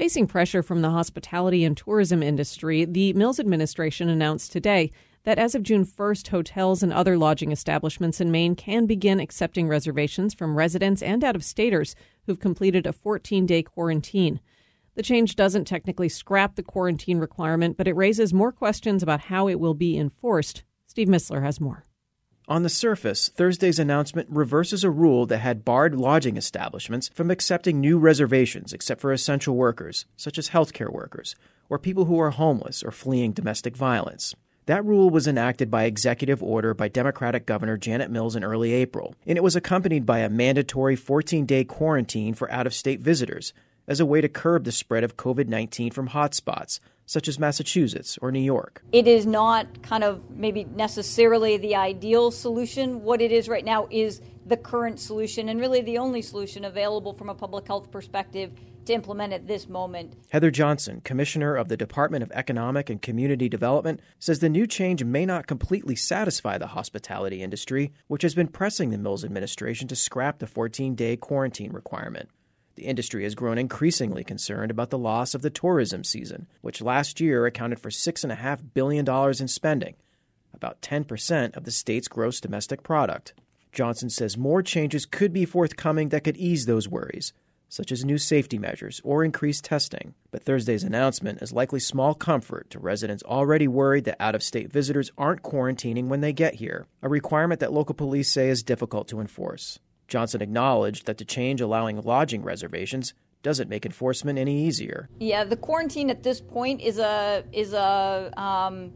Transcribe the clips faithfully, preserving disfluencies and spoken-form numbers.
Facing pressure from the hospitality and tourism industry, the Mills administration announced today that as of June first, hotels and other lodging establishments in Maine can begin accepting reservations from residents and out-of-staters who've completed a fourteen-day quarantine. The change doesn't technically scrap the quarantine requirement, but it raises more questions about how it will be enforced. Steve Missler has more. On the surface, Thursday's announcement reverses a rule that had barred lodging establishments from accepting new reservations except for essential workers, such as healthcare workers, or people who are homeless or fleeing domestic violence. That rule was enacted by executive order by Democratic Governor Janet Mills in early April, and it was accompanied by a mandatory fourteen-day quarantine for out-of-state visitors as a way to curb the spread of covid nineteen from hotspots, such as Massachusetts or New York. It is not kind of maybe necessarily the ideal solution. What it is right now is the current solution and really the only solution available from a public health perspective to implement at this moment. Heather Johnson, Commissioner of the Department of Economic and Community Development, says the new change may not completely satisfy the hospitality industry, which has been pressing the Mills administration to scrap the fourteen-day quarantine requirement. The industry has grown increasingly concerned about the loss of the tourism season, which last year accounted for six point five billion dollars in spending, about ten percent of the state's gross domestic product. Johnson says more changes could be forthcoming that could ease those worries, such as new safety measures or increased testing. But Thursday's announcement is likely small comfort to residents already worried that out-of-state visitors aren't quarantining when they get here, a requirement that local police say is difficult to enforce. Johnson acknowledged that the change allowing lodging reservations doesn't make enforcement any easier. Yeah, the quarantine at this point is a is a um,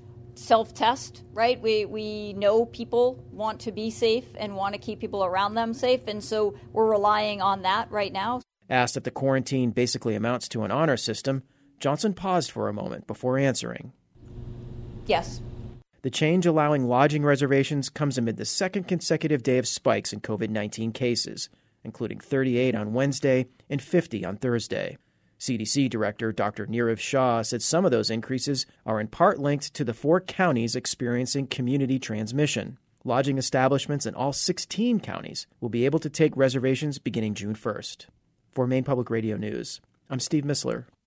self-test, right? We we know people want to be safe and want to keep people around them safe, and so we're relying on that right now. Asked if the quarantine basically amounts to an honor system, Johnson paused for a moment before answering. Yes. The change allowing lodging reservations comes amid the second consecutive day of spikes in covid nineteen cases, including thirty-eight on Wednesday and fifty on Thursday. C D C Director Doctor Nirav Shah said some of those increases are in part linked to the four counties experiencing community transmission. Lodging establishments in all sixteen counties will be able to take reservations beginning June first. For Maine Public Radio News, I'm Steve Missler.